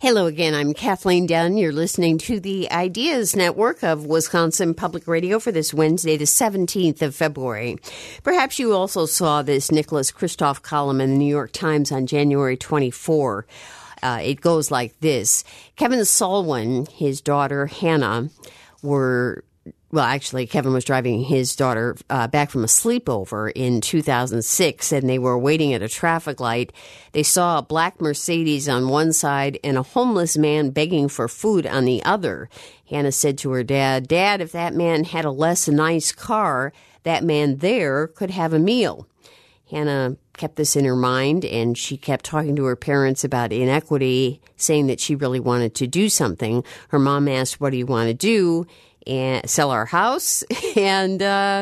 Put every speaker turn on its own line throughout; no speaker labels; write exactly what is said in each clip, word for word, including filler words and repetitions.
Hello again. I'm Kathleen Dunn. You're listening to the Ideas Network of Wisconsin Public Radio for this Wednesday, the seventeenth of February. Perhaps you also saw this Nicholas Kristof column in the New York Times on January twenty-fourth. Uh, it goes like this. Kevin Salwin, his daughter Hannah, were... Well, actually, Kevin was driving his daughter uh, back from a sleepover in two thousand six, and they were waiting at a traffic light. They saw a black Mercedes on one side and a homeless man begging for food on the other. Hannah said to her dad, "Dad, if that man had a less nice car, that man there could have a meal." Hannah kept this in her mind, and she kept talking to her parents about inequity, saying that she really wanted to do something. Her mom asked, "What do you want to do?" And sell our house, and uh,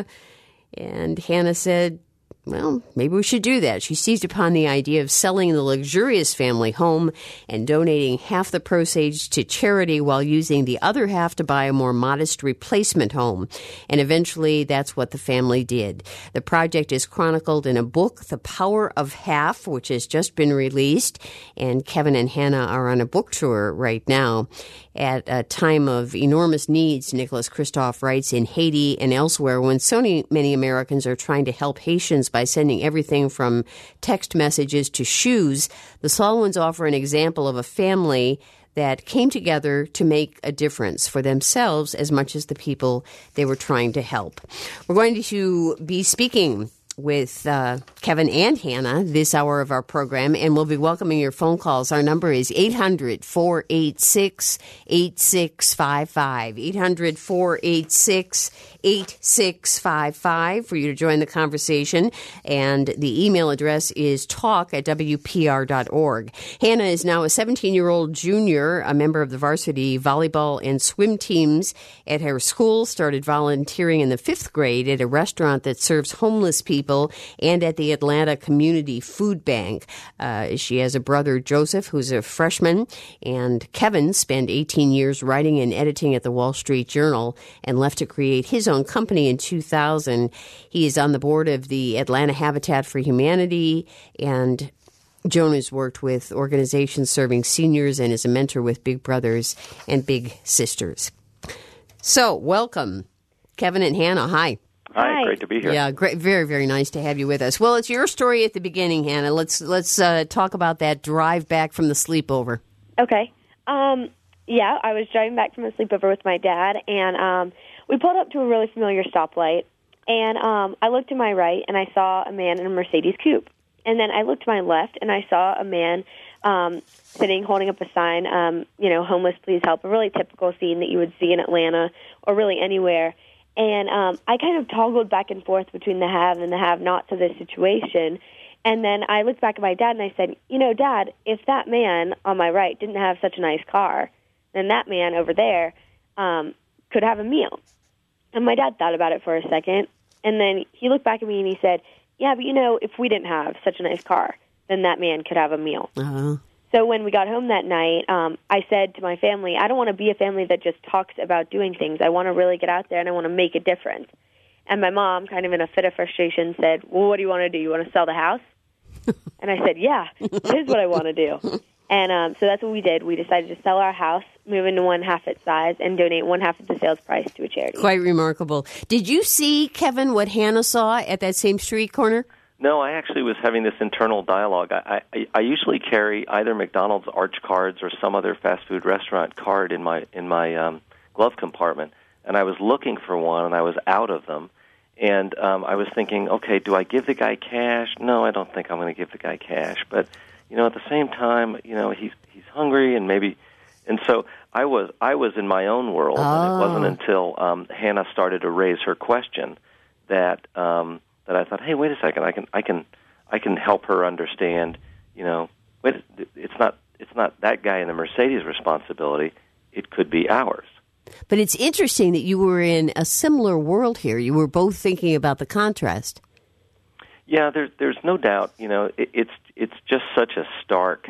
and Hannah said, well, maybe we should do that. She seized upon the idea of selling the luxurious family home and donating half the proceeds to charity while using the other half to buy a more modest replacement home. And eventually, that's what the family did. The project is chronicled in a book, The Power of Half, which has just been released. And Kevin and Hannah are on a book tour right now. At a time of enormous needs, Nicholas Kristof writes, in Haiti and elsewhere, when so many Americans are trying to help Haitians by sending everything from text messages to shoes, the Salwins offer an example of a family that came together to make a difference for themselves as much as the people they were trying to help. We're going to be speaking with uh, Kevin and Hannah this hour of our program, and we'll be welcoming your phone calls. Our number is eight hundred, four eight six, eight six five five, eight hundred, four eight six, eight six five five for you to join the conversation, and the email address is talk at w p r dot org. Hannah is now a seventeen-year-old junior, a member of the varsity volleyball and swim teams at her school, started volunteering in the fifth grade at a restaurant that serves homeless people and at the Atlanta Community Food Bank. Uh, she has a brother, Joseph, who's a freshman, and Kevin spent eighteen years writing and editing at the Wall Street Journal and left to create his own company in two thousand. He is on the board of the Atlanta Habitat for Humanity, and Joan has worked with organizations serving seniors and is a mentor with Big Brothers and Big Sisters. So, welcome, Kevin and Hannah. Hi.
Hi, Hi, great to be here.
Yeah, great, very, very nice to have you with us. Well, it's your story at the beginning, Hannah. Let's let's uh, talk about that drive back from the sleepover.
Okay. Um, yeah, I was driving back from a sleepover with my dad, and um, we pulled up to a really familiar stoplight, and um, I looked to my right, and I saw a man in a Mercedes coupe. And then I looked to my left, and I saw a man um, sitting, holding up a sign, um, you know, homeless, please help, a really typical scene that you would see in Atlanta or really anywhere. And um, I kind of toggled back and forth between the have and the have-nots of this situation. And then I looked back at my dad and I said, you know, Dad, if that man on my right didn't have such a nice car, then that man over there um, could have a meal. And my dad thought about it for a second. And then he looked back at me and he said, yeah, but you know, if we didn't have such a nice car, then that man could have a meal.
Uh-huh.
So when we got home that night, um, I said to my family, I don't want to be a family that just talks about doing things. I want to really get out there, and I want to make a difference. And my mom, kind of in a fit of frustration, said, well, what do you want to do? You want to sell the house? And I said, yeah, that is what I want to do. And um, so that's what we did. We decided to sell our house, move into one half its size, and donate one half of the sales price to a charity.
Quite remarkable. Did you see, Kevin, what Hannah saw at that same street corner?
No, I actually was having this internal dialogue. I, I, I usually carry either McDonald's Arch cards or some other fast food restaurant card in my in my um, glove compartment, and I was looking for one, and I was out of them. And um, I was thinking, okay, do I give the guy cash? No, I don't think I'm going to give the guy cash. But you know, at the same time, you know, he's he's hungry, and maybe, and so I was I was in my own world,
oh.
and it wasn't until um, Hannah started to raise her question that. Um, that I thought, hey, wait a second, I can, I can, I can help her understand. You know, wait, it's not, it's not that guy in the Mercedes' responsibility. It could be ours.
But it's interesting that you were in a similar world here. You were both thinking about the contrast.
Yeah, there's, there's no doubt. You know, it, it's, it's just such a stark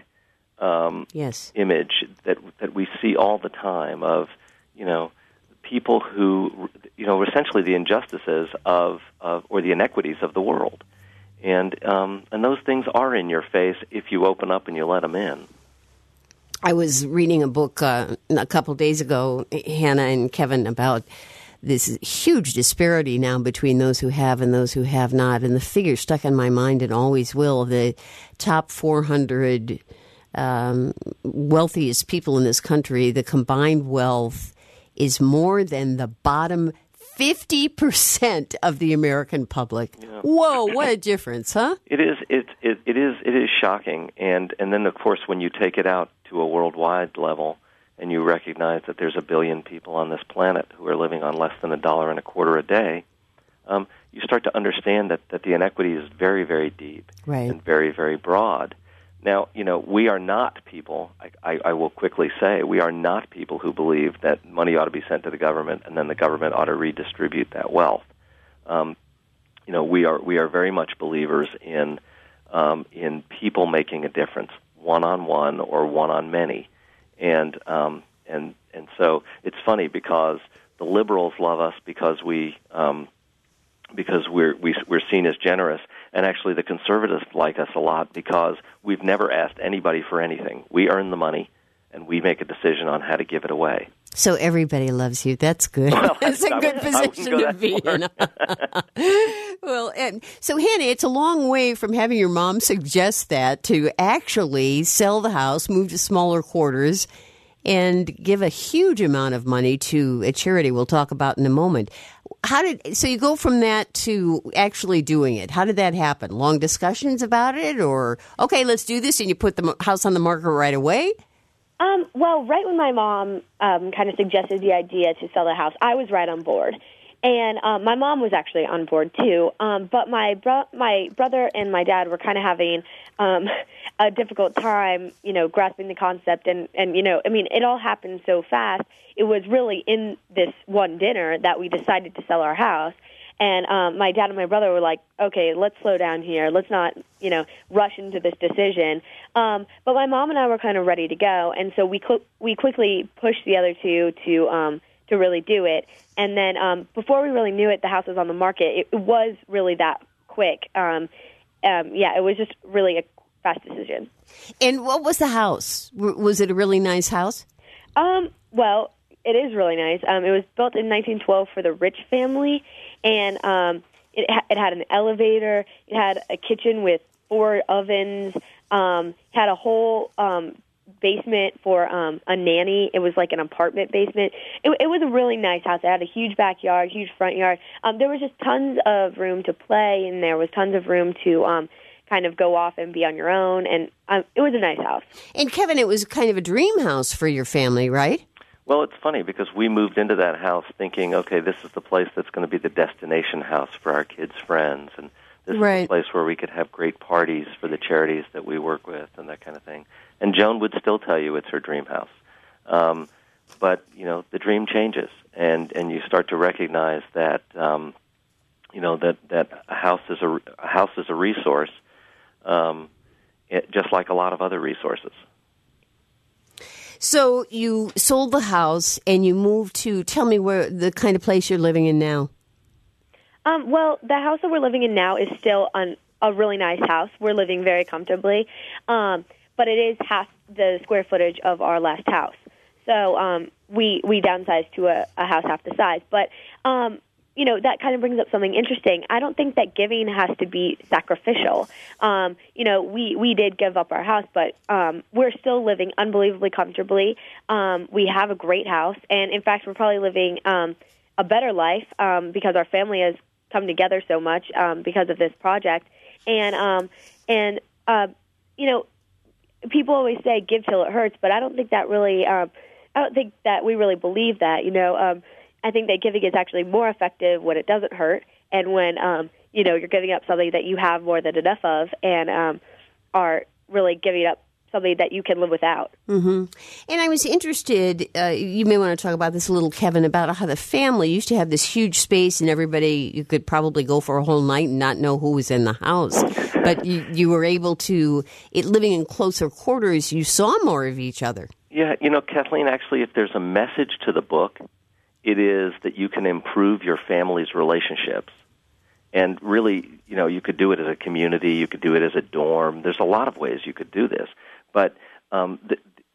um,
yes.
image that that we see all the time of, you know, people who, you know, essentially the injustices of, of or the inequities of the world. And um, and those things are in your face if you open up and you let them in.
I was reading a book uh, a couple days ago, Hannah and Kevin, about this huge disparity now between those who have and those who have not. And the figure stuck in my mind and always will. The top four hundred um, wealthiest people in this country, the combined wealth is more than the bottom fifty percent of the American public. Yeah. Whoa, what a difference, huh?
It is. It, it it is. It is shocking. And and then of course when you take it out to a worldwide level, and you recognize that there's a billion people on this planet who are living on less than a dollar and a quarter a day, um, you start to understand that that the inequity is very, very deep,
right,
and very, very broad. Now, you know, we are not people, I, I, I will quickly say, we are not people who believe that money ought to be sent to the government and then the government ought to redistribute that wealth. Um, you know, we are we are very much believers in um, in people making a difference, one-on-one or one-on-many. And um, and and so it's funny because the liberals love us because we um, because we're we, we're seen as generous. And actually, the conservatives like us a lot because we've never asked anybody for anything. We earn the money, and we make a decision on how to give it away.
So everybody loves you. That's good.
Well,
That's a
I,
good
I
position to be
far.
in. Well, and so, Hannah, it's a long way from having your mom suggest that to actually sell the house, move to smaller quarters, and give a huge amount of money to a charity we'll talk about in a moment. How did so you go from that to actually doing it? How did that happen? Long discussions about it, or okay, let's do this, and you put the house on the market right away?
Um, well, right when my mom um, kind of suggested the idea to sell the house, I was right on board. And um, my mom was actually on board, too. Um, but my bro- my brother and my dad were kind of having um, a difficult time, you know, grasping the concept. And, and, you know, I mean, it all happened so fast. It was really in this one dinner that we decided to sell our house. And um, my dad and my brother were like, okay, let's slow down here. Let's not, you know, rush into this decision. Um, but my mom and I were kind of ready to go. And so we cl- we quickly pushed the other two to um, to really do it. And then um, before we really knew it, the house was on the market. It, it was really that quick. Um, um, yeah, it was just really a fast decision.
And what was the house? W- was it a really nice house?
Um, well, it is really nice. Um, it was built in nineteen twelve for the Rich family, and um, it, ha- it had an elevator. It had a kitchen with four ovens. Um, had a whole um, basement for um, a nanny. It was like an apartment basement. It, it was a really nice house. It had a huge backyard, huge front yard. Um, there was just tons of room to play, and there was tons of room to um, kind of go off and be on your own. And um, it was a nice house.
And Kevin, it was kind of a dream house for your family, right?
Well, it's funny because we moved into that house thinking, okay, this is the place that's going to be the destination house for our kids' friends, and this
right.
is the place where we could have great parties for the charities that we work with and that kind of thing. And Joan would still tell you it's her dream house. Um, but, you know, the dream changes, and, and you start to recognize that, um, you know, that, that a house is a, a house is a resource, um, it, just like a lot of other resources.
So you sold the house and you moved to, tell me where the kind of place you're living in now.
Um, well, the house that we're living in now is still an, a really nice house. We're living very comfortably, um, but it is half the square footage of our last house. So um, we we downsized to a, a house half the size. But, um, you know, that kind of brings up something interesting. I don't think that giving has to be sacrificial. Um, you know, we, we did give up our house, but um, we're still living unbelievably comfortably. Um, we have a great house, and, in fact, we're probably living um, a better life um, because our family has come together so much um, because of this project. And, um, and uh, you know, people always say give till it hurts, but I don't think that really, um, I don't think that we really believe that, you know. Um, I think that giving is actually more effective when it doesn't hurt and when, um, you know, you're giving up something that you have more than enough of and um, are really giving up something that you can live without.
Mm-hmm. And I was interested, uh, you may want to talk about this a little, Kevin, about how the family used to have this huge space and everybody, you could probably go for a whole night and not know who was in the house. But you, you were able to, it, living in closer quarters, you saw more of each other.
Yeah, you know, Kathleen, actually, if there's a message to the book, it is that you can improve your family's relationships. And really, you know, you could do it as a community, you could do it as a dorm. There's a lot of ways you could do this. But um, the, the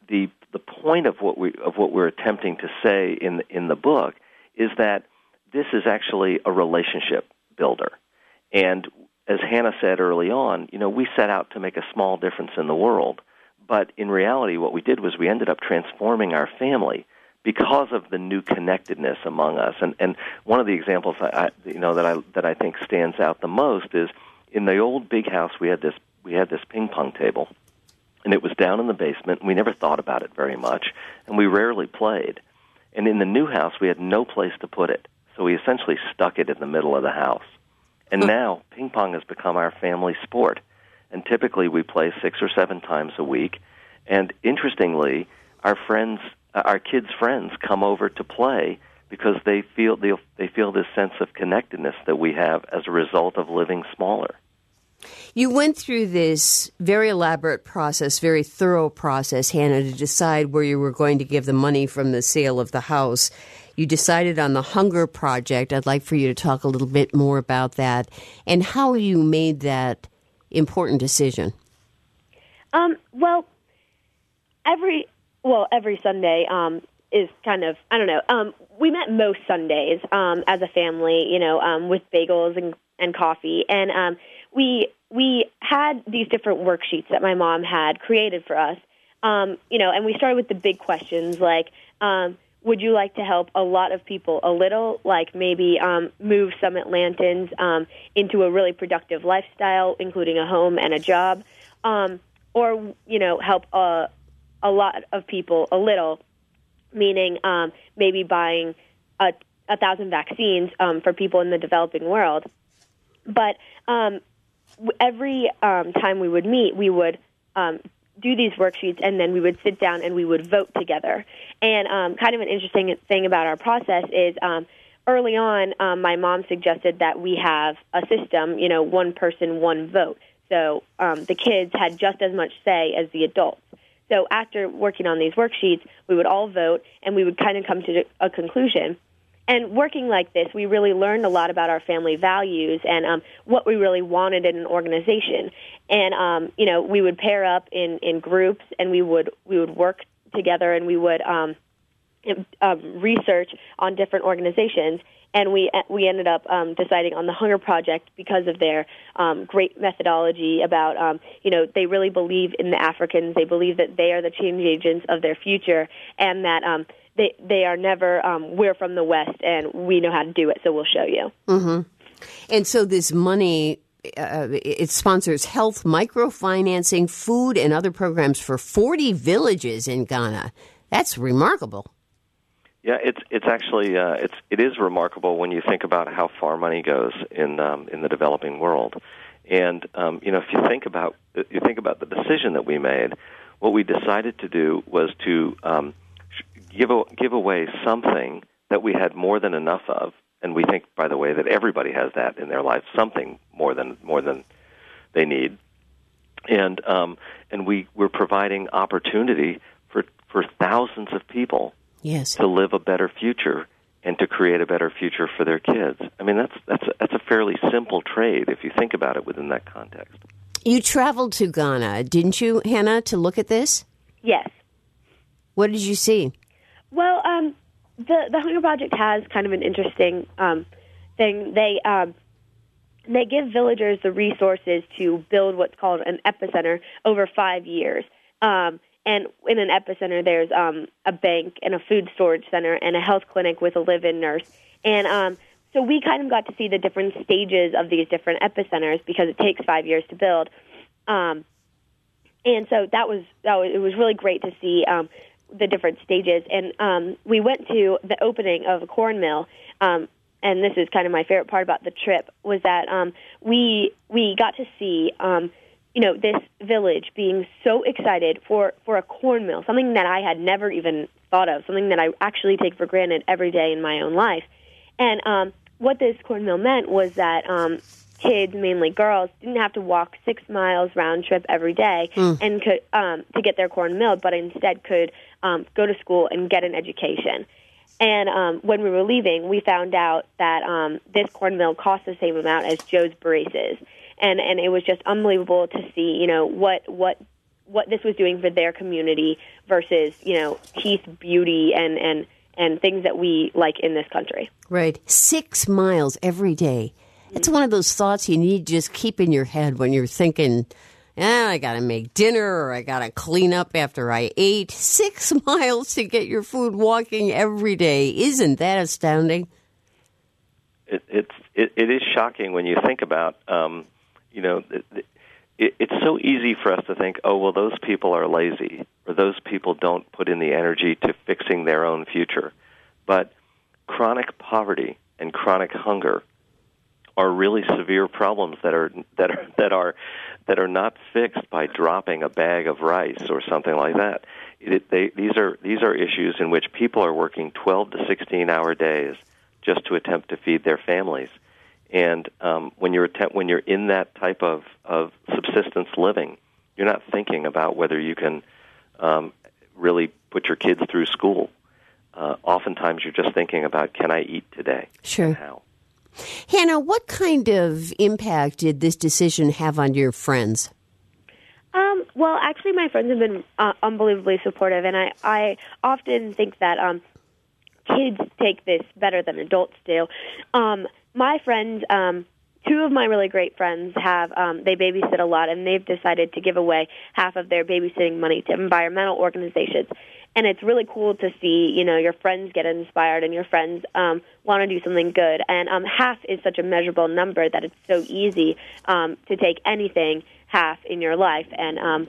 the point of what we of what we're attempting to say in in the book is that this is actually a relationship builder. And as Hannah said early on, you know, we set out to make a small difference in the world, but in reality, what we did was we ended up transforming our family because of the new connectedness among us. And and one of the examples I, I you know that I that I think stands out the most is in the old big house we had this we had this ping pong table. And it was down in the basement, and we never thought about it very much, and we rarely played. And in the new house, we had no place to put it, so we essentially stuck it in the middle of the house. And now, ping pong has become our family sport, and typically we play six or seven times a week. And interestingly, our friends, uh, our kids' friends come over to play because they feel they they feel this sense of connectedness that we have as a result of living smaller.
You went through this very elaborate process, very thorough process, Hannah, to decide where you were going to give the money from the sale of the house. You decided on the Hunger Project. I'd like for you to talk a little bit more about that and how you made that important decision.
Um, well, every well every Sunday um, is kind of, I don't know, um, we met most Sundays um, as a family, you know, um, with bagels and, and coffee, and um We we had these different worksheets that my mom had created for us, um, you know, and we started with the big questions like, um, would you like to help a lot of people a little, like maybe um, move some Atlantans um, into a really productive lifestyle, including a home and a job, um, or, you know, help a, a lot of people a little, meaning um, maybe buying a, a thousand vaccines um, for people in the developing world. But um, every um, time we would meet, we would um, do these worksheets, and then we would sit down and we would vote together. And um, kind of an interesting thing about our process is um, early on, um, my mom suggested that we have a system, you know, one person, one vote. So um, the kids had just as much say as the adults. So after working on these worksheets, we would all vote, and we would kind of come to a conclusion. And working like this, we really learned a lot about our family values and um, what we really wanted in an organization. And um, you know, we would pair up in, in groups, and we would we would work together, and we would um, um, research on different organizations. And we we ended up um, deciding on the Hunger Project because of their um, great methodology about, um, you know, they really believe in the Africans. They believe that they are the change agents of their future, and that um, they they are never, um, we're from the West, and we know how to do it, so we'll show you.
Mm-hmm. And so this money, uh, it sponsors health, microfinancing, food, and other programs for forty villages in Ghana. That's remarkable.
Yeah, it's it's actually uh, it's it is remarkable when you think about how far money goes in um, in the developing world, and um, you know, if you think about you think about the decision that we made, what we decided to do was to um, give a, give away something that we had more than enough of, and we think, by the way, that everybody has that in their life, something more than more than they need, and um, and we we're providing opportunity for for thousands of people.
Yes.
To live a better future and to create a better future for their kids. I mean, that's that's a, that's a fairly simple trade if you think about it within that context.
You traveled to Ghana, didn't you, Hannah, to look at this?
Yes.
What did you see?
Well, um, the the Hunger Project has kind of an interesting um, thing. They um, they give villagers the resources to build what's called an epicenter over five years. Um, And in an epicenter, there's um, a bank and a food storage center and a health clinic with a live-in nurse. And um, so we kind of got to see the different stages of these different epicenters because it takes five years to build. Um, and so that was, that was it was really great to see um, the different stages. And um, we went to the opening of a corn mill. Um, and this is kind of my favorite part about the trip was that um, we we got to see. Um, you know, this village being so excited for, for a corn mill, something that I had never even thought of, something that I actually take for granted every day in my own life. And um, what this corn mill meant was that um, kids, mainly girls, didn't have to walk six miles round trip every day mm. and could um, to get their corn milled, but instead could um, go to school and get an education. And um, when we were leaving, we found out that um, this corn mill cost the same amount as Joe's Braces. And and it was just unbelievable to see, you know, what what what this was doing for their community versus, you know, teeth beauty and, and, and things that we like in this country.
Right. Six miles every day. It's one of those thoughts you need to just keep in your head when you're thinking, eh, I got to make dinner or I got to clean up after I ate. Six miles to get your food walking every day. Isn't that astounding?
It, it's, it, it is shocking when you think about, um, you know, it, it, it's so easy for us to think, oh, well, those people are lazy or those people don't put in the energy to fixing their own future. But chronic poverty and chronic hunger are really severe problems that are that are that are that are not fixed by dropping a bag of rice or something like that. It, they, these are these are issues in which people are working twelve to sixteen hour days just to attempt to feed their families. And um, when you're attempt, when you're in that type of, of subsistence living, you're not thinking about whether you can um, really put your kids through school. Uh, oftentimes, you're just thinking about, can I eat today?
Sure.
And how?
Hannah, what kind of impact did this decision have on your friends?
Um, well, actually, my friends have been uh, unbelievably supportive, and I, I often think that um, kids take this better than adults do. Um, my friends, um, two of my really great friends, have um, they babysit a lot, and they've decided to give away half of their babysitting money to environmental organizations. And it's really cool to see, you know, your friends get inspired and your friends um, want to do something good. And um, half is such a measurable number that it's so easy um, to take anything half in your life and um,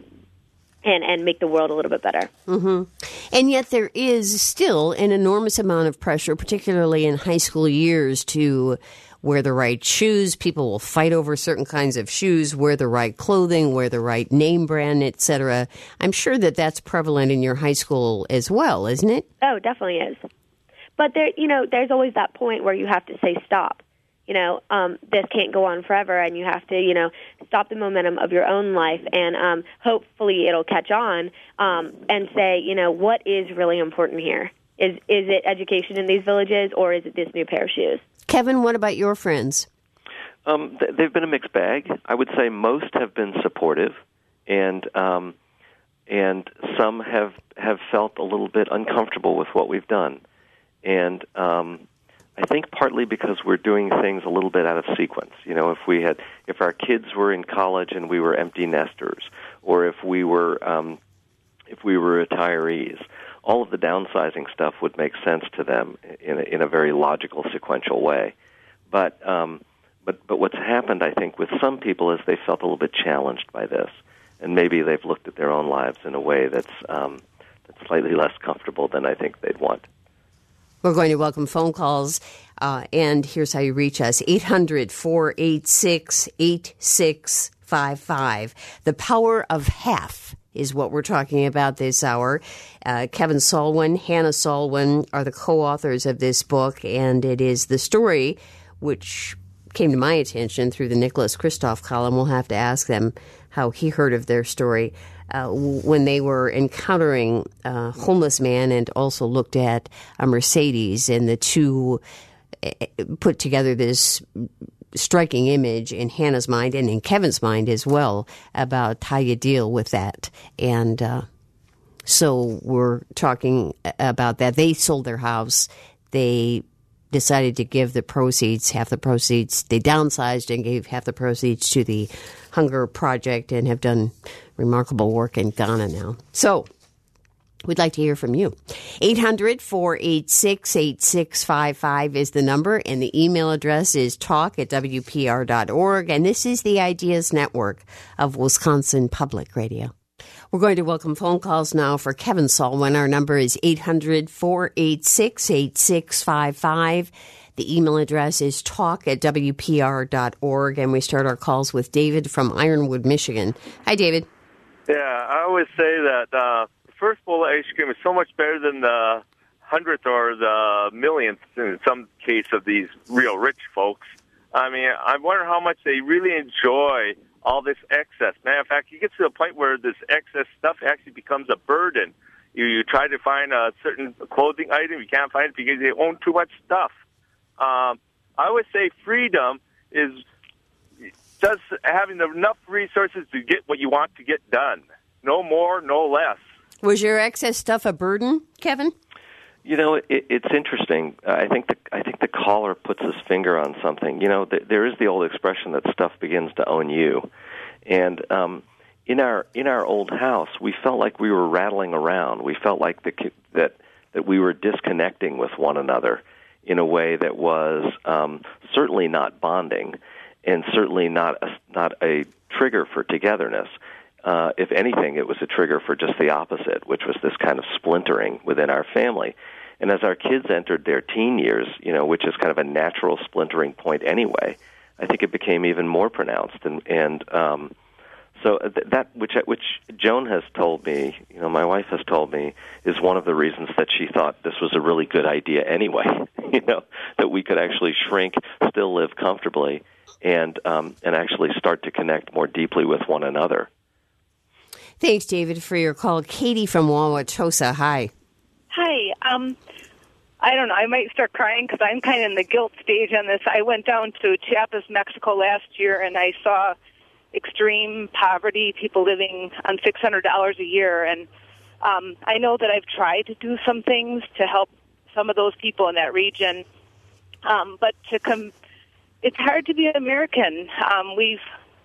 and and make the world a little bit better.
Mm-hmm. And yet there is still an enormous amount of pressure, particularly in high school years, to wear the right shoes. People will fight over certain kinds of shoes, wear the right clothing, wear the right name brand, et cetera. I'm sure that that's prevalent in your high school as well, isn't it?
Oh, definitely is. But there, you know, there's always that point where you have to say stop. You know, um, this can't go on forever, and you have to, you know, stop the momentum of your own life, and um, hopefully it'll catch on um, and say, you know, what is really important here? Is is it education in these villages, or is it this new pair of shoes?
Kevin, what about your friends?
Um, th- they've been a mixed bag. I would say most have been supportive, and um, and some have have felt a little bit uncomfortable with what we've done. And um, I think partly because we're doing things a little bit out of sequence. You know, if we had, if our kids were in college and we were empty nesters, or if we were um, if we were retirees, all of the downsizing stuff would make sense to them in a, in a very logical, sequential way. But um, but but what's happened, I think, with some people is they felt a little bit challenged by this, and maybe they've looked at their own lives in a way that's um, that's slightly less comfortable than I think they'd want.
We're going to welcome phone calls, uh, and here's how you reach us: eight hundred, four eight six, eight six five five. The power of half is what we're talking about this hour. Uh, Kevin Salwin, Hannah Salwin are the co-authors of this book, and it is the story which came to my attention through the Nicholas Kristof column. We'll have to ask them how he heard of their story uh, when they were encountering a homeless man and also looked at a Mercedes, and the two put together this striking image in Hannah's mind and in Kevin's mind as well about how you deal with that. And uh, so we're talking about that. They sold their house. They decided to give the proceeds, half the proceeds. They downsized and gave half the proceeds to the Hunger Project and have done remarkable work in Ghana now. So we'd like to hear from you. eight hundred, four eight six, eight six five five is the number, and the email address is talk at w p r dot org. And this is the Ideas Network of Wisconsin Public Radio. We're going to welcome phone calls now for Kevin Salwin. Our number is eight hundred, four eight six, eight six five five. The email address is talk at w p r dot org. And we start our calls with David from Ironwood, Michigan. Hi, David.
Yeah, I always say that uh, the first bowl of ice cream is so much better than the hundredth or the millionth in some case of these real rich folks. I mean, I wonder how much they really enjoy all this excess. Matter of fact, you get to the point where this excess stuff actually becomes a burden. You, you try to find a certain clothing item, you can't find it because they own too much stuff. Um, I would say freedom is just having enough resources to get what you want to get done. no more, no less.
Was your excess stuff a burden, Kevin?
You know, it, it's interesting. I think the I think the caller puts his finger on something. You know, th- there is the old expression that stuff begins to own you, and um, in our in our old house, we felt like we were rattling around. We felt like the that that we were disconnecting with one another in a way that was um, certainly not bonding, and certainly not a, not a trigger for togetherness. Uh, if anything, it was a trigger for just the opposite, which was this kind of splintering within our family. And as our kids entered their teen years, you know, which is kind of a natural splintering point anyway, I think it became even more pronounced. And, and um, so th- that which which Joan has told me, you know, my wife has told me, is one of the reasons that she thought this was a really good idea anyway. You know, that we could actually shrink, still live comfortably, and um, and actually start to connect more deeply with one another.
Thanks, David, for your call. Katie from Wauwatosa, hi.
Hi. Um, I don't know. I might start crying because I'm kind of in the guilt stage on this. I went down to Chiapas, Mexico last year, and I saw extreme poverty, people living on six hundred dollars a year. And um, I know that I've tried to do some things to help some of those people in that region. Um, but to come, it's hard to be an American. Um, we've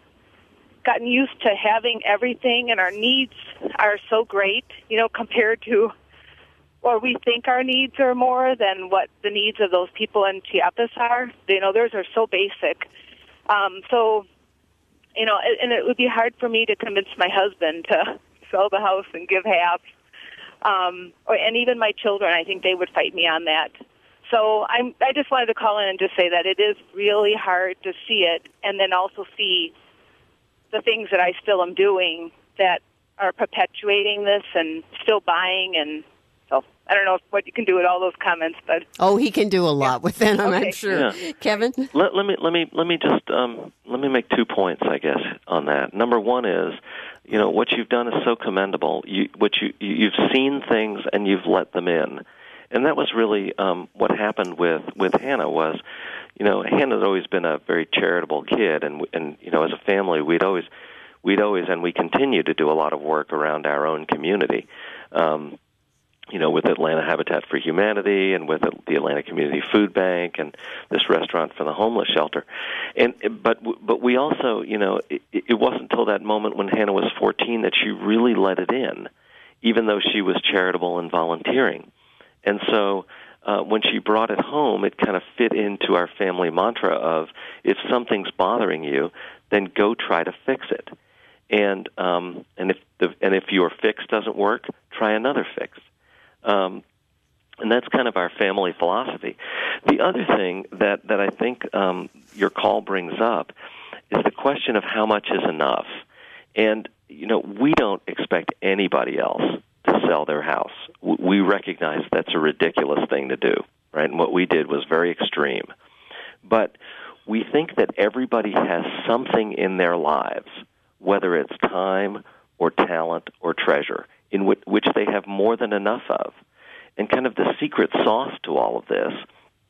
gotten used to having everything, and our needs are so great, you know, compared to, or we think our needs are more than what the needs of those people in Chiapas are. You know, theirs are so basic. Um, so, you know, and it would be hard for me to convince my husband to sell the house and give half. Um, or, and even my children, I think they would fight me on that. So I'm, I just wanted to call in and just say that it is really hard to see it, and then also see the things that I still am doing that are perpetuating this and still buying. And so I don't know if, what you can do with all those comments, but
oh, he can do a lot yeah. with them, I'm
okay.
sure.
Yeah.
Kevin,
let, let me let me let me just um, let me make two points, I guess, on that. Number one is, you know, what you've done is so commendable. You what you you've seen things and you've let them in, and that was really um, what happened with with Hannah was. You know, Hannah's always been a very charitable kid, and and you know, as a family, we'd always, we'd always, and we continue to do a lot of work around our own community. Um, you know, with Atlanta Habitat for Humanity, and with the Atlanta Community Food Bank, and this restaurant for the homeless shelter. And but but we also, you know, it, it wasn't until that moment when Hannah was fourteen that she really let it in, even though she was charitable and volunteering. And so. Uh, when she brought it home, it kind of fit into our family mantra of, if something's bothering you, then go try to fix it. And um, and if the, and if your fix doesn't work, try another fix. Um, and that's kind of our family philosophy. The other thing that, that I think um, your call brings up is the question of how much is enough. And, you know, we don't expect anybody else to sell their house. We recognize that's a ridiculous thing to do, right? And what we did was very extreme. But we think that everybody has something in their lives, whether it's time or talent or treasure, in which, which they have more than enough of. And kind of the secret sauce to all of this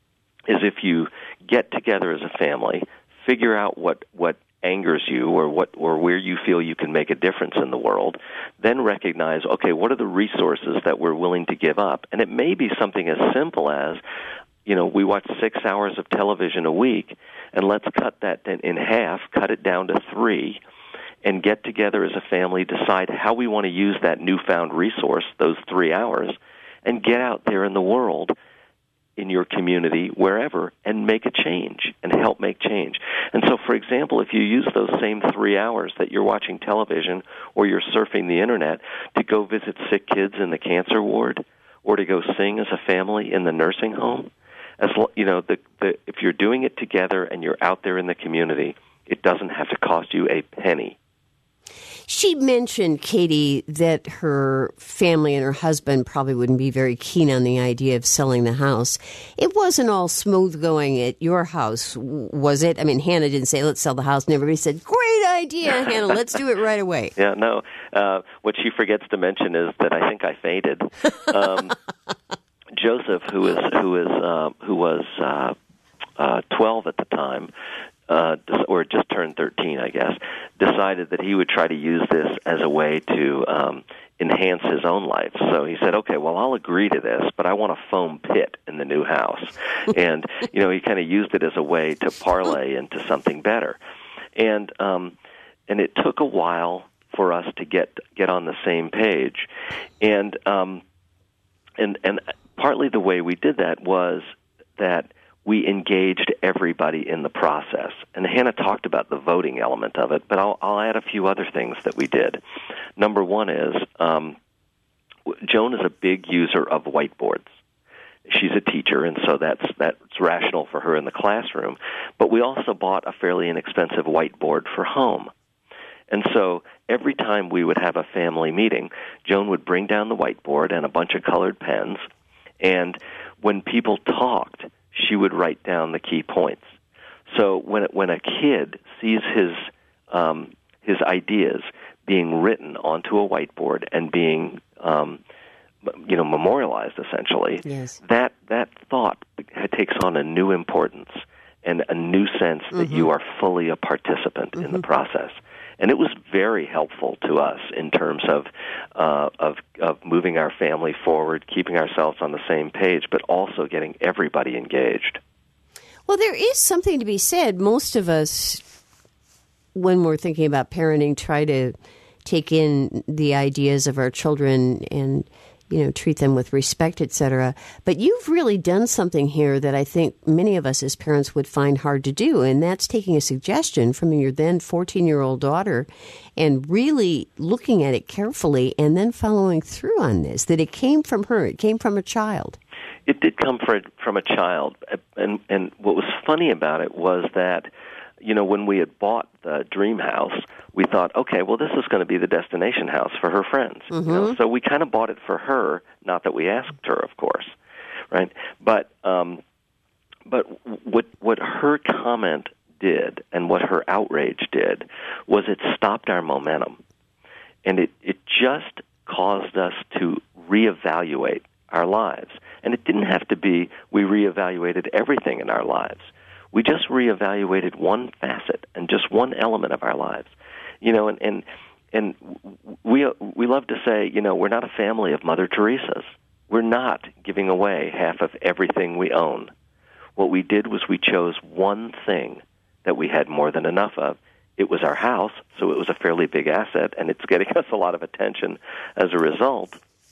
is if you get together as a family, figure out what, what angers you or what or where you feel you can make a difference in the world, then recognize, okay, what are the resources that we're willing to give up? And it may be something as simple as, you know, we watch six hours of television a week, and let's cut that in half, cut it down to three, and get together as a family, decide how we want to use that newfound resource, those three hours, and get out there in the world, in your community, wherever, and make a change and help make change. And so, for example, if you use those same three hours that you're watching television or you're surfing the Internet to go visit sick kids in the cancer ward or to go sing as a family in the nursing home, as you know, the, the, if you're doing it together and you're out there in the community, it doesn't have to cost you a penny.
She mentioned, Katie, that her family and her husband probably wouldn't be very keen on the idea of selling the house. It wasn't all smooth going at your house, was it? I mean, Hannah didn't say, let's sell the house, and everybody said, great idea, Hannah, let's do it right away.
Yeah, no. Uh, what she forgets to mention is that I think I fainted. Um, Joseph, who is who is uh, who was uh, uh, twelve at the time, Uh, or just turned thirteen, I guess, decided that he would try to use this as a way to um, enhance his own life. So he said, okay, well, I'll agree to this, but I want a foam pit in the new house. And, you know, he kind of used it as a way to parlay into something better. And um, and it took a while for us to get get on the same page. And um, and and partly the way we did that was that we engaged everybody in the process. And Hannah talked about the voting element of it, but I'll, I'll add a few other things that we did. Number one is um, Joan is a big user of whiteboards. She's a teacher, and so that's that's rational for her in the classroom. But we also bought a fairly inexpensive whiteboard for home. And so every time we would have a family meeting, Joan would bring down the whiteboard and a bunch of colored pens, and when people talked, she would write down the key points. So when when a kid sees his um, his ideas being written onto a whiteboard and being um, you know memorialized, essentially,
yes.
that that thought takes on a new importance and a new sense that mm-hmm. you are fully a participant mm-hmm. in the process. And it was very helpful to us in terms of, uh, of of moving our family forward, keeping ourselves on the same page, but also getting everybody engaged.
Well, there is something to be said. Most of us, when we're thinking about parenting, try to take in the ideas of our children and, you know, treat them with respect, et cetera. But you've really done something here that I think many of us as parents would find hard to do, and that's taking a suggestion from your then fourteen-year-old daughter and really looking at it carefully and then following through on this, that it came from her. It came from a child.
It did come for, from a child. And, and what was funny about it was that, you know, when we had bought the dream house, we thought, okay, well, this is going to be the destination house for her friends.
Mm-hmm.
You know? So we kind of bought it for her, not that we asked her, of course, right? But um, but what what her comment did and what her outrage did was it stopped our momentum, and it it just caused us to reevaluate our lives. And it didn't have to be we reevaluated everything in our lives. We just reevaluated one facet and just one element of our lives. You know, and, and and we we love to say, you know, we're not a family of Mother Teresas. We're not giving away half of everything we own. What we did was we chose one thing that we had more than enough of. It was our house, so it was a fairly big asset, and it's getting us a lot of attention as a result.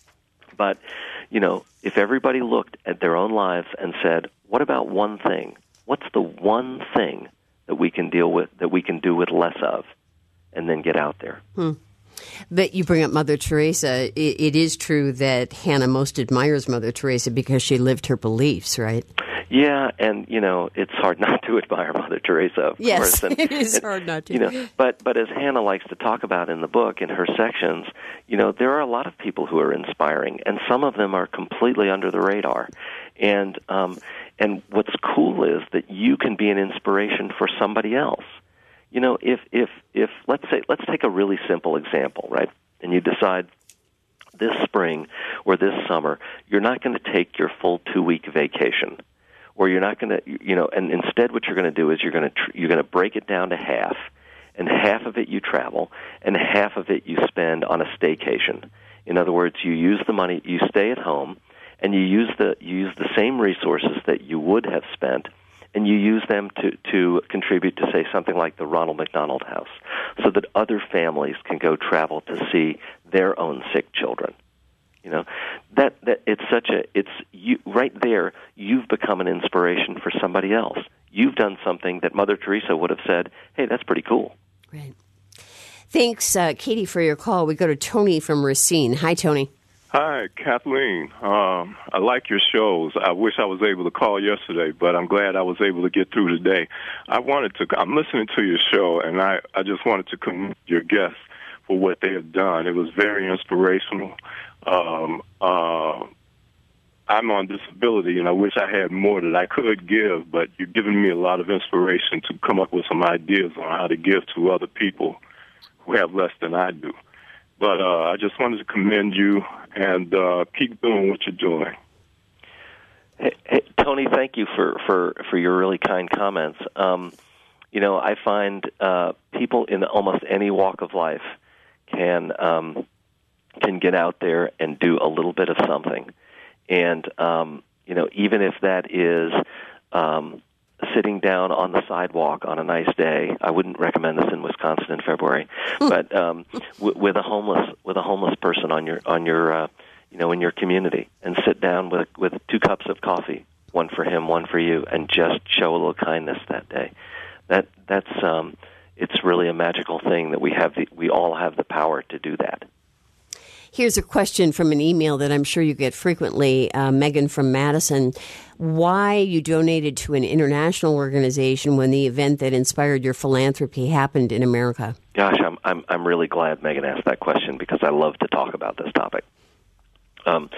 But, you know, if everybody looked at their own lives and said, what about one thing? What's the one thing that we can deal with, that we can do with less of, and then get out there?
Hmm. But you bring up Mother Teresa. It, it is true that Hannah most admires Mother Teresa because she lived her beliefs, right?
Yeah, and, you know, it's hard not to admire Mother Teresa, of
yes,
course. And,
it is
and,
hard not to.
You know, but, but as Hannah likes to talk about in the book, in her sections, you know, there are a lot of people who are inspiring, and some of them are completely under the radar. And um, and what's cool is that you can be an inspiration for somebody else. You know, if, if, if let's say, let's take a really simple example, right? And you decide this spring or this summer, you're not going to take your full two-week vacation. Or you're not going to, you know, and instead what you're going to do is you're going to tr- you're going to break it down to half, and half of it you travel, and half of it you spend on a staycation. In other words, you use the money, you stay at home, and you use the you use the same resources that you would have spent, and you use them to to contribute to, say, something like the Ronald McDonald House, so that other families can go travel to see their own sick children. You know, that that it's such a it's you right there. You've become an inspiration for somebody else. You've done something that Mother Teresa would have said, "Hey, that's pretty cool."
Right. Thanks, uh, Katie, for your call. We go to Tony from Racine. Hi, Tony.
Hi, Kathleen. Um, I like your shows. I wish I was able to call yesterday, but I'm glad I was able to get through today. I wanted to. I'm listening to your show, and I, I just wanted to commend your guests for what they have done. It was very inspirational. Um, uh, I'm on disability, and I wish I had more that I could give, but you've given me a lot of inspiration to come up with some ideas on how to give to other people who have less than I do. But uh, I just wanted to commend you and uh, keep doing what you're doing.
Hey, hey, Tony, thank you for, for, for your really kind comments. Um, you know, I find uh, people in almost any walk of life can um, can get out there and do a little bit of something. And, um, you know, even if that is um, sitting down on the sidewalk on a nice day, I wouldn't recommend this in Wisconsin in February, but um, w- with a homeless with a homeless person on your on your uh, you know in your community, and sit down with with two cups of coffee, one for him, one for you, and just show a little kindness that day. That that's um, it's really a magical thing that we have. The, we all have the power to do that.
Here's a question from an email that I'm sure you get frequently, uh, Megan from Madison. Why you donated to an international organization when the event that inspired your philanthropy happened in America?
Gosh, I'm I'm I'm really glad Megan asked that question, because I love to talk about this topic. Um,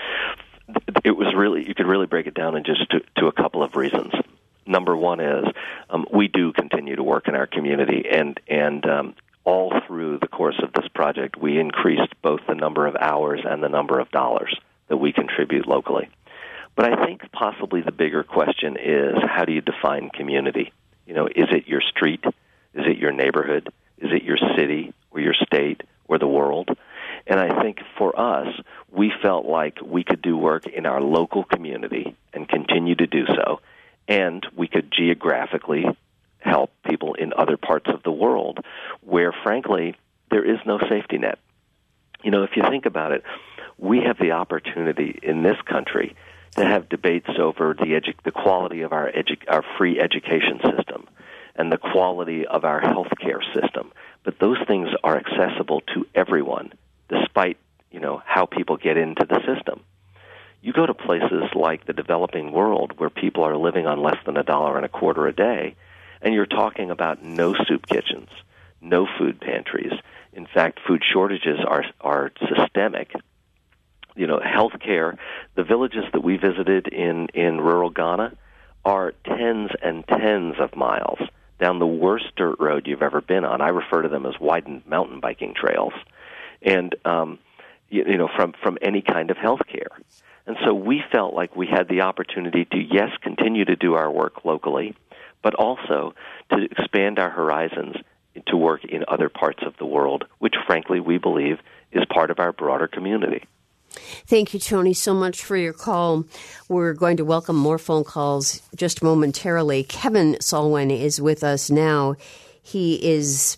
it was really you could really break it down in just to, to a couple of reasons. Number one is um, we do continue to work in our community, and and um, all through the course of this project, we increased both the number of hours and the number of dollars that we contribute locally. But I think possibly the bigger question is, how do you define community? You know, is it your street? Is it your neighborhood? Is it your city or your state or the world? And I think for us, we felt like we could do work in our local community and continue to do so, and we could geographically help people in other parts of the world where, frankly, there is no safety net. You know, if you think about it, we have the opportunity in this country to have debates over the edu- the quality of our edu- our free education system and the quality of our health care system. But those things are accessible to everyone, despite, you know, how people get into the system. You go to places like the developing world where people are living on less than a dollar and a quarter a day, and you're talking about no soup kitchens, no food pantries. In fact, food shortages are are systemic. You know, healthcare, the villages that we visited in, in rural Ghana are tens and tens of miles down the worst dirt road you've ever been on. I refer to them as widened mountain biking trails, and um, you, you know, from, from any kind of healthcare. And so we felt like we had the opportunity to, yes, continue to do our work locally, but also to expand our horizons to work in other parts of the world, which, frankly, we believe is part of our broader community.
Thank you, Tony, so much for your call. We're going to welcome more phone calls just momentarily. Kevin Solwin is with us now. He is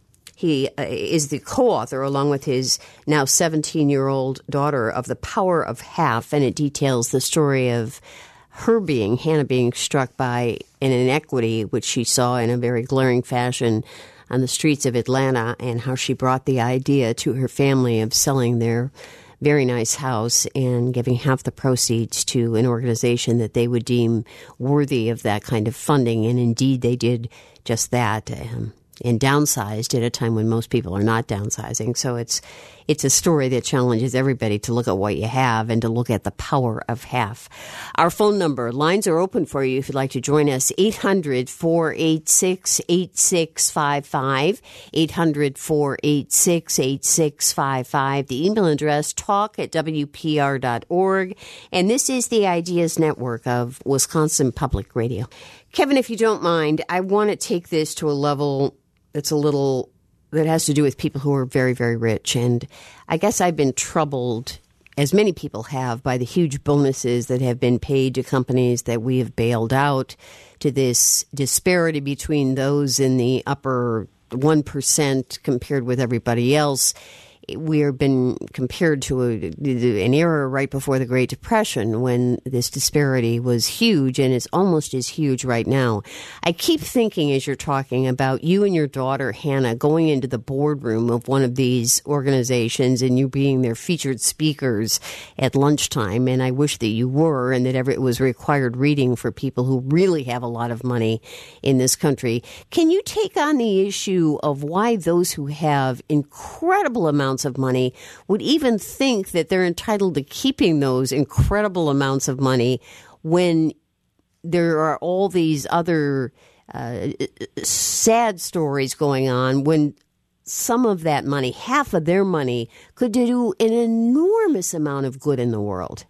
he uh, is the co-author, along with his now seventeen-year-old daughter, of The Power of Half, and it details the story of her being, Hannah being struck by an inequity which she saw in a very glaring fashion on the streets of Atlanta, and how she brought the idea to her family of selling their very nice house and giving half the proceeds to an organization that they would deem worthy of that kind of funding. And indeed, they did just that, um, and downsized at a time when most people are not downsizing. So it's it's a story that challenges everybody to look at what you have and to look at the power of half. Our phone number, lines are open for you if you'd like to join us, eight hundred, four eight six, eight six five five, eight hundred, four eight six, eight six five five. The email address, talk at w p r dot org. And this is the Ideas Network of Wisconsin Public Radio. Kevin, if you don't mind, I want to take this to a level that's a little, that has to do with people who are very, very rich. And I guess I've been troubled, as many people have, by the huge bonuses that have been paid to companies that we have bailed out, to this disparity between those in the upper one percent compared with everybody else. We have been compared to a, an era right before the Great Depression, when this disparity was huge, and it's almost as huge right now. I keep thinking, as you're talking about you and your daughter, Hannah, going into the boardroom of one of these organizations and you being their featured speakers at lunchtime, and I wish that you were, and that ever it was required reading for people who really have a lot of money in this country. Can you take on the issue of why those who have incredible amounts of money would even think that they're entitled to keeping those incredible amounts of money when there are all these other uh, sad stories going on, when some of that money, half of their money, could do an enormous amount of good in the world?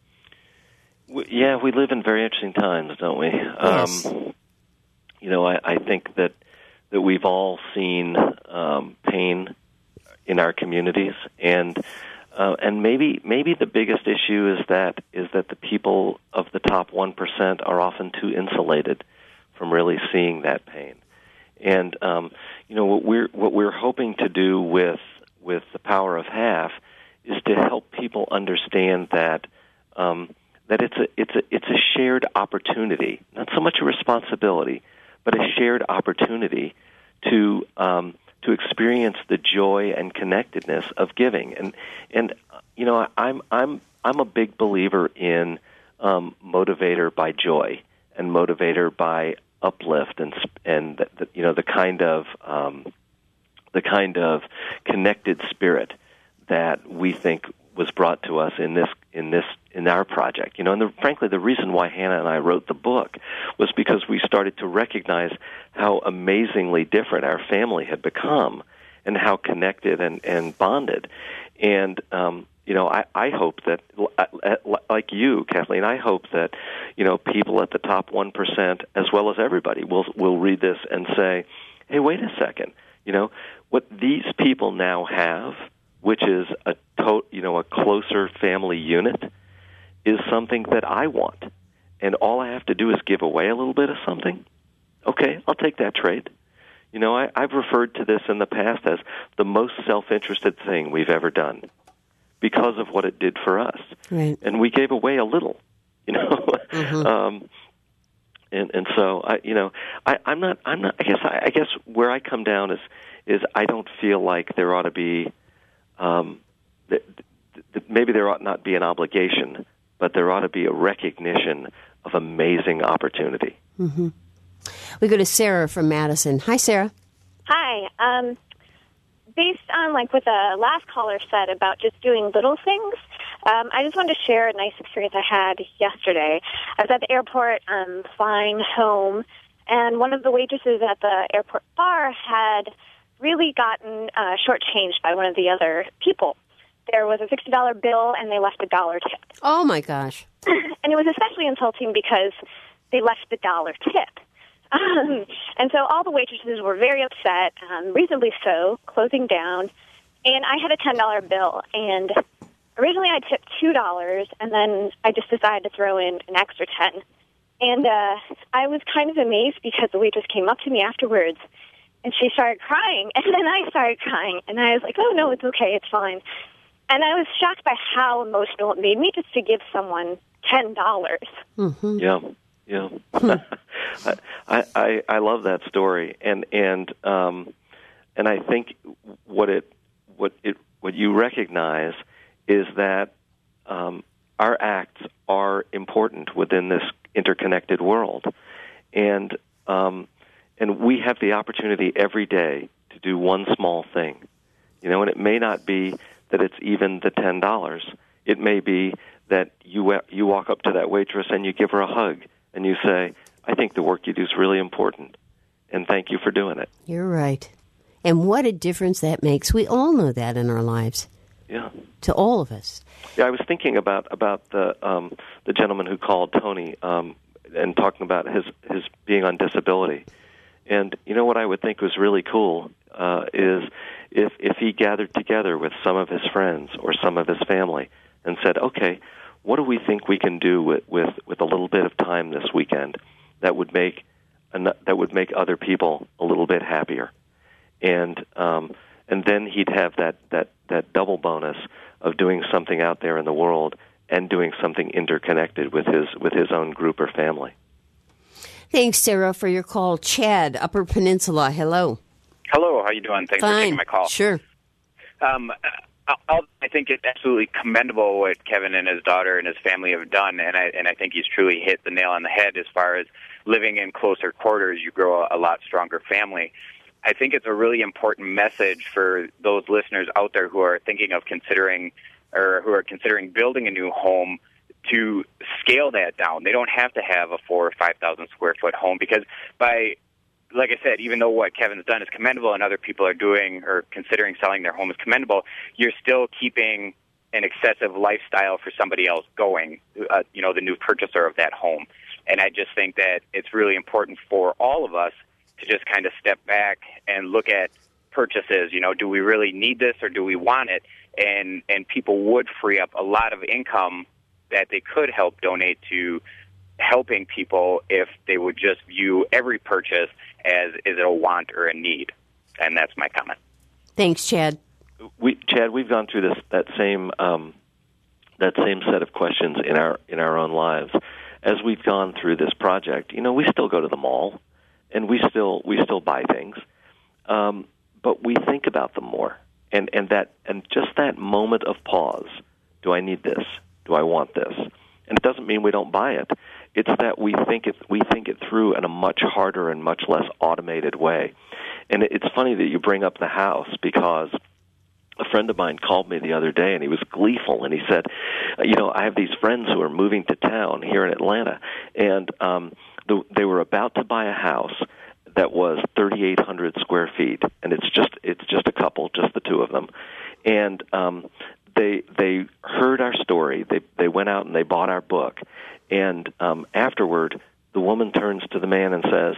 Yeah, we live in very interesting times, don't we?
Yes.
Um, you know, I, I think that that we've all seen um, pain in our communities, and uh, and maybe maybe the biggest issue is that is that the people of the top one percent are often too insulated from really seeing that pain. And um, you know what we're what we're hoping to do with with the Power of Half is to help people understand that um, that it's a it's a it's a shared opportunity, not so much a responsibility, but a shared opportunity to um, to experience the joy and connectedness of giving. And and you know I'm I'm I'm a big believer in um, motivator by joy and motivator by uplift and and the, the, you know the kind of um, the kind of connected spirit that we think was brought to us in this in this in our project. You know, and the, frankly, the reason why Hannah and I wrote the book was because we started to recognize how amazingly different our family had become, and how connected and, and bonded. And um, you know, I, I hope that, like you, Kathleen, I hope that, you know, people at the top one percent, as well as everybody, will will read this and say, hey, wait a second, you know, what these people now have, which is a to, you know, a closer family unit, is something that I want. And all I have to do is give away a little bit of something. Okay, I'll take that trade. You know, I, I've referred to this in the past as the most self-interested thing we've ever done, because of what it did for us.
Right.
And we gave away a little, you know. Mm-hmm. um, and and so I, you know, I, I'm not, I'm not. I guess, I, I guess where I come down is, is I don't feel like there ought to be, um, th- th- maybe there ought not be an obligation, but there ought to be a recognition of amazing opportunity.
Mm-hmm. We go to Sarah from Madison. Hi, Sarah.
Hi. Um, based on like what the last caller said about just doing little things, um, I just wanted to share a nice experience I had yesterday. I was at the airport um, flying home, and one of the waitresses at the airport bar had really gotten uh, shortchanged by one of the other people. There was a sixty dollar bill, and they left a dollar tip.
Oh, my gosh.
And it was especially insulting because they left the dollar tip. Um, and so all the waitresses were very upset, um, reasonably so, closing down. And I had a ten dollar bill, and originally I tipped two dollars, and then I just decided to throw in an extra ten. And uh, I was kind of amazed because the waitress came up to me afterwards, and she started crying, and then I started crying. And I was like, oh, no, it's okay, it's fine. And I was shocked by how emotional it made me just to give someone ten dollars.
Mm-hmm.
Yeah. Yeah, I, I I love that story, and and um, and I think what it what it what you recognize is that um, our acts are important within this interconnected world, and um, and we have the opportunity every day to do one small thing, you know, and it may not be that it's even the ten dollars. It may be that you you walk up to that waitress and you give her a hug. And you say, I think the work you do is really important, and thank you for doing it.
You're right. And what a difference that makes. We all know that in our lives.
Yeah.
To all of us.
Yeah, I was thinking about, about the um, the gentleman who called Tony um, and talking about his, his being on disability. And you know what I would think was really cool uh, is if, if he gathered together with some of his friends or some of his family and said, okay, what do we think we can do with, with, with a little bit of time this weekend that would make that would make other people a little bit happier, and um, and then he'd have that, that, that double bonus of doing something out there in the world and doing something interconnected with his with his own group or family.
Thanks, Sarah, for your call. Chad, Upper Peninsula. Hello.
Hello. How you doing? Thanks
Fine.
for taking my call.
Sure.
Um, I'll, I think it's absolutely commendable what Kevin and his daughter and his family have done, and I and I think he's truly hit the nail on the head as far as living in closer quarters. You grow a, a lot stronger family. I think it's a really important message for those listeners out there who are thinking of considering or who are considering building a new home to scale that down. They don't have to have a four or five thousand square foot home, because by like I said, even though what Kevin's done is commendable and other people are doing or considering selling their home is commendable, you're still keeping an excessive lifestyle for somebody else going, uh, you know, the new purchaser of that home. And I just think that it's really important for all of us to just kind of step back and look at purchases. You know, do we really need this or do we want it? And and people would free up a lot of income that they could help donate to helping people if they would just view every purchase as is it a want or a need. And that's my comment.
Thanks, Chad.
We, Chad, we've gone through this that same um, that same set of questions in our in our own lives as we've gone through this project. You know, we still go to the mall, and we still we still buy things, um, but we think about them more. And and that and just that moment of pause. Do I need this? Do I want this? And it doesn't mean we don't buy it. It's that we think it we think it through in a much harder and much less automated way. And it's funny that you bring up the house, because a friend of mine called me the other day, and he was gleeful, and he said, you know, I have these friends who are moving to town here in Atlanta, and um, the, they were about to buy a house that was thirty-eight hundred square feet, and it's just it's just a couple, just the two of them. And um, they they heard our story. They they went out and they bought our book, and um, afterward, the woman turns to the man and says,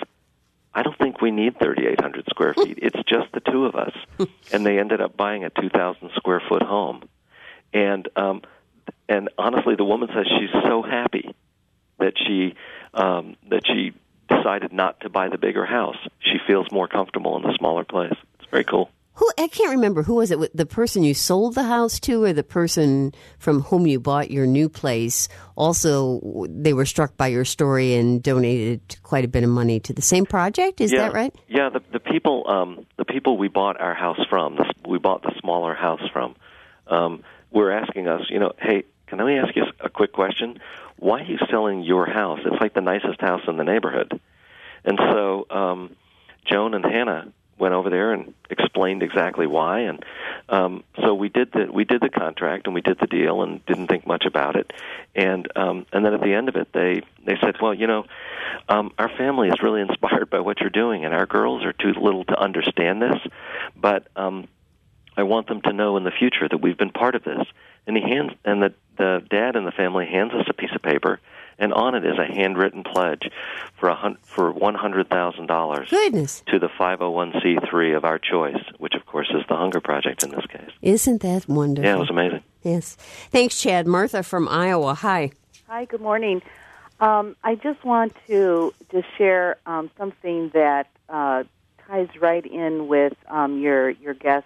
I don't think we need thirty-eight hundred square feet. It's just the two of us. And they ended up buying a two thousand square foot home. And um, and honestly, the woman says she's so happy that she um, that she decided not to buy the bigger house. She feels more comfortable in the smaller place. It's very cool.
Who I can't remember. Who was it? The person you sold the house to, or the person from whom you bought your new place? Also, they were struck by your story and donated quite a bit of money to the same project. Is
yeah,
that right?
Yeah. The, the people, um, the people we bought our house from, the, we bought the smaller house from, um, were asking us, you know, hey, can I ask you a quick question? Why are you selling your house? It's like the nicest house in the neighborhood. And so um, Joan and Hannah went over there and explained exactly why, and um, so we did the we did the contract and we did the deal and didn't think much about it, and um, and then at the end of it, they they said, well, you know, um, our family is really inspired by what you're doing, and our girls are too little to understand this, but um, I want them to know in the future that we've been part of this. And he hands and the the dad in the family hands us a piece of paper, and on it is a handwritten pledge for a hun- for one hundred thousand dollars.
Goodness.
To the five oh one c three of our choice, which of course is the Hunger Project in this case.
Isn't that wonderful?
Yeah, it was amazing.
Yes. Thanks, Chad. Martha from Iowa. Hi.
Hi. Good morning. Um, I just want to just share um, something that uh, ties right in with um, your your guest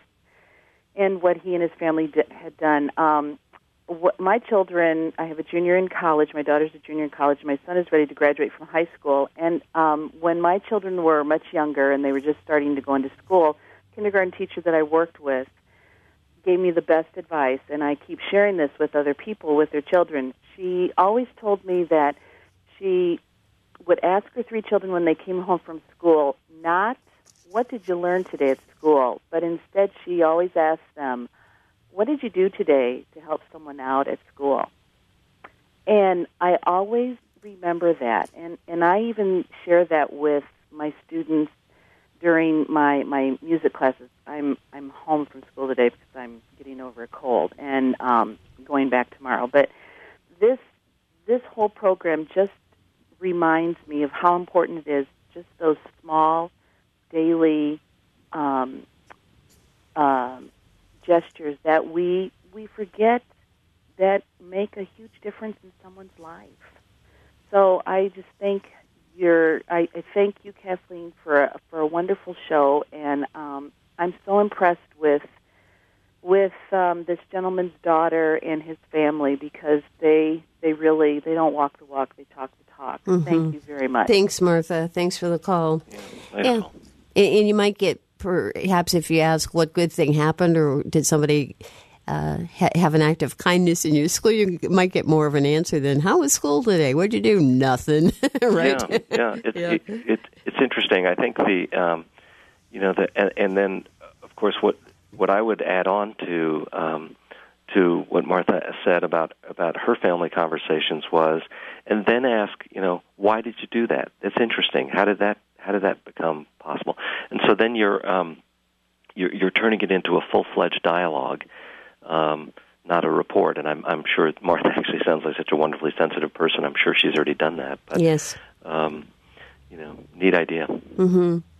and what he and his family d- had done. Um, what, my children, I have a junior in college. My daughter's a junior in college. My son is ready to graduate from high school. And um, when my children were much younger and they were just starting to go into school, kindergarten teacher that I worked with gave me the best advice, and I keep sharing this with other people with their children. She always told me that she would ask her three children when they came home from school, not what did you learn today at school, but instead she always asked them, what did you do today to help someone out at school? And I always remember that, and, and I even share that with my students during my, my music classes. I'm I'm home from school today because I'm getting over a cold and um, going back tomorrow. But this this whole program just reminds me of how important it is, just those small daily um, uh, gestures that we we forget that make a huge difference in someone's life. So I just thank your I, I thank you, Kathleen, for a, for a wonderful show, and um, I'm so impressed with with um, this gentleman's daughter and his family, because they they really they don't walk the walk, they talk the talk. Mm-hmm. Thank you very much.
Thanks, Martha. Thanks for the call.
Yeah,
yeah. And, and you might get, perhaps if you ask what good thing happened, or did somebody uh, ha- have an act of kindness in your school, you might get more of an answer than, how was school today? What'd you do? Nothing. Right?
Yeah, yeah. It's,
yeah.
It, it, it's interesting. I think the, um, you know, the, and, and then, of course, what what I would add on to um, to what Martha said about, about her family conversations was, and then ask, you know, why did you do that? It's interesting. How did that how did that become possible? And so then you're um, you're, you're turning it into a full-fledged dialogue, um, not a report. And I'm I'm sure Martha actually sounds like such a wonderfully sensitive person. I'm sure she's already done that. But,
yes.
Um, you know, neat idea.
Mm-hmm.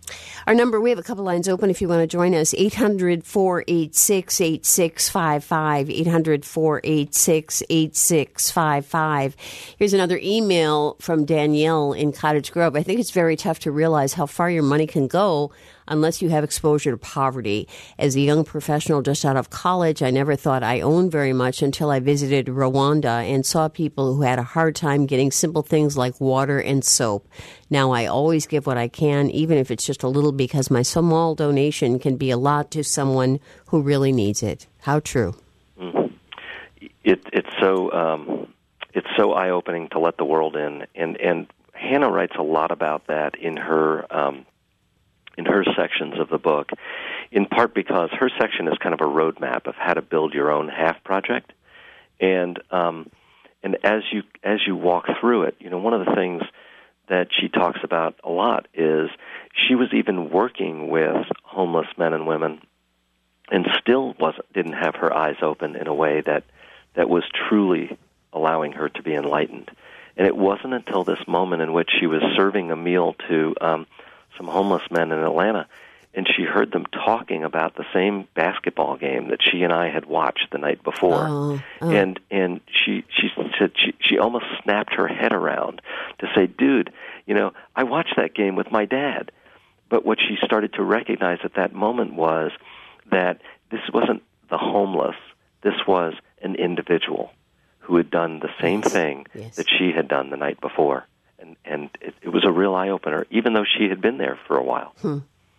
Our number, we have a couple lines open if you want to join us, eight hundred, four eight six, eight six five five, eight hundred, four eight six, eight six five five. Here's another email from Danielle in Cottage Grove. I think it's very tough to realize how far your money can go unless you have exposure to poverty. As a young professional just out of college, I never thought I owned very much until I visited Rwanda and saw people who had a hard time getting simple things like water and soap. Now I always give what I can, even if it's just a little, because my small donation can be a lot to someone who really needs it. How true?
Mm-hmm. It, it's so um, it's so eye-opening to let the world in, and and Hannah writes a lot about that in her um, in her sections of the book, in part because her section is kind of a roadmap of how to build your own half project, and um, and as you as you walk through it, you know, one of the things that she talks about a lot is she was even working with homeless men and women, and still wasn't didn't have her eyes open in a way that that was truly allowing her to be enlightened. And it wasn't until this moment in which she was serving a meal to um, some homeless men in Atlanta, and she heard them talking about the same basketball game that she and I had watched the night before.
Oh, oh.
And and she she said she, she almost snapped her head around to say, dude, you know, I watched that game with my dad. But what she started to recognize at that moment was that this wasn't the homeless. This was an individual who had done the same yes. thing yes. that she had done the night before. And, and it, it was a real eye-opener, even though she had been there for a while.
Hmm.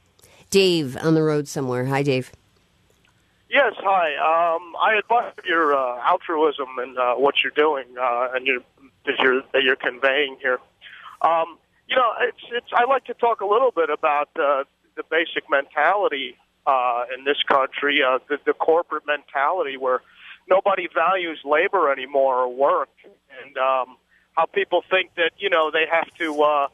Dave on the road somewhere. Hi, Dave.
Yes, hi. Um, I admire your uh, altruism and uh, what you're doing uh, and your, that you're, that you're conveying here. Um, you know, it's, it's, I like to talk a little bit about uh, the basic mentality uh, in this country, uh, the, the corporate mentality where nobody values labor anymore or work, and um, how people think that, you know, they have to uh,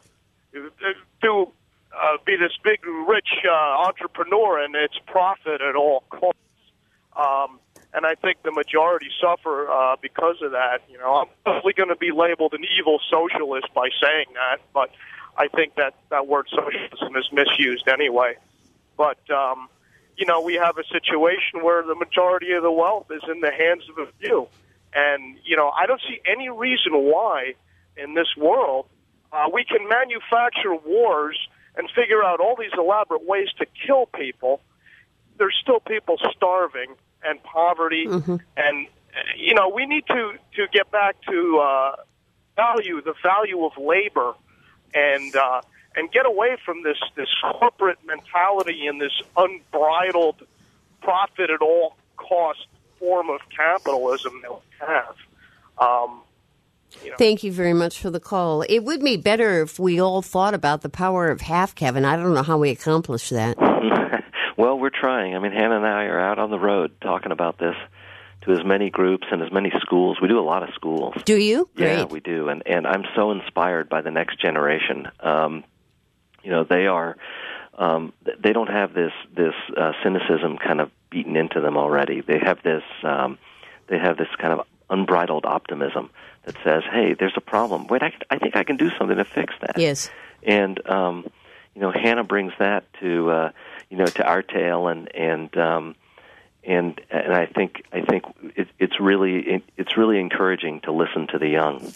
do uh, be this big, rich uh, entrepreneur, and it's profit at all costs. Um, and I think the majority suffer uh, because of that. You know, I'm probably going to be labeled an evil socialist by saying that, but I think that that word socialism is misused anyway. But, um, you know, we have a situation where the majority of the wealth is in the hands of a few. And, you know, I don't see any reason why in this world uh, we can manufacture wars and figure out all these elaborate ways to kill people. There's still people starving and poverty. Mm-hmm. And, you know, we need to, to get back to uh, value, the value of labor, and uh, and get away from this, this corporate mentality and this unbridled profit at all cost form of capitalism that we have. Um, you know.
Thank you very much for the call. It would be better if we all thought about the power of half, Kevin. I don't know how we accomplish that.
Well, we're trying. I mean, Hannah and I are out on the road talking about this to as many groups and as many schools. We do a lot of schools.
Do you?
Yeah,
Great.
we do. And and I'm so inspired by the next generation. Um, you know, they are, um, they don't have this, this uh, cynicism kind of beaten into them already. They have this, um, they have this kind of unbridled optimism that says, hey, there's a problem. Wait, I, I think I can do something to fix that.
Yes.
And, um, you know, Hannah brings that to, uh, you know, to our tale, and, and, um, and, and I think, I think it, it's really, it, it's really encouraging to listen to the young.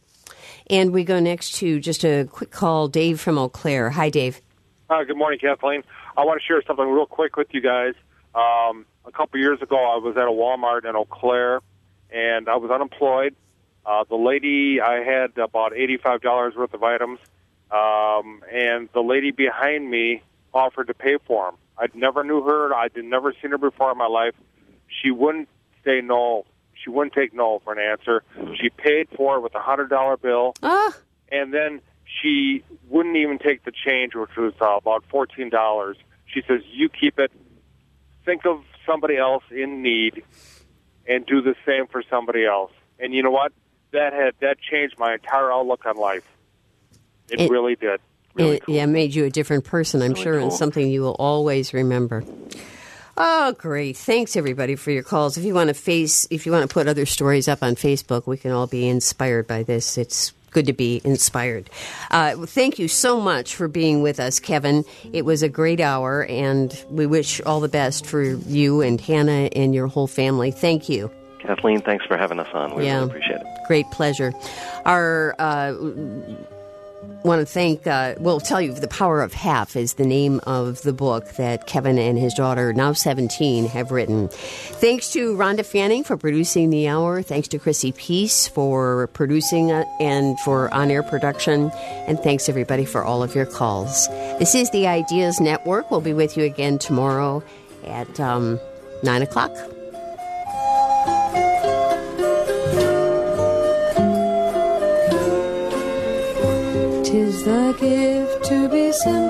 And we go next to just a quick call, Dave from Eau Claire. Hi, Dave.
Hi, good morning, Kathleen. I want to share something real quick with you guys. Um, a couple years ago, I was at a Walmart in Eau Claire, and I was unemployed. Uh, the lady, I had about eighty-five dollars worth of items, um, and the lady behind me offered to pay for them. I'd never knew her. I'd never seen her before in my life. She wouldn't say no. She wouldn't take no for an answer. She paid for it with a one hundred dollar bill,
ah.
and then she wouldn't even take the change, which was uh, about fourteen dollars. She says, you keep it. Think of somebody else in need and do the same for somebody else. And you know what? That had that changed my entire outlook on life. It, it really did. Really
it,
cool.
Yeah, made you a different person, I'm
really
sure,
cool.
and something you will always remember. Oh, great. Thanks, everybody, for your calls. If you want to face, if you want to put other stories up on Facebook, we can all be inspired by this. It's good to be inspired. Uh, thank you so much for being with us, Kevin. It was a great hour, and we wish all the best for you and Hannah and your whole family. Thank you.
Kathleen, thanks for having us on. We
yeah.
really appreciate it.
Great pleasure. Our uh, want to thank, uh, we'll tell you, The Power of Half is the name of the book that Kevin and his daughter, now seventeen, have written. Thanks to Rhonda Fanning for producing the hour. Thanks to Chrissy Peace for producing it and for on-air production. And thanks, everybody, for all of your calls. This is the Ideas Network. We'll be with you again tomorrow at um, nine o'clock.
Tis the gift to be simple.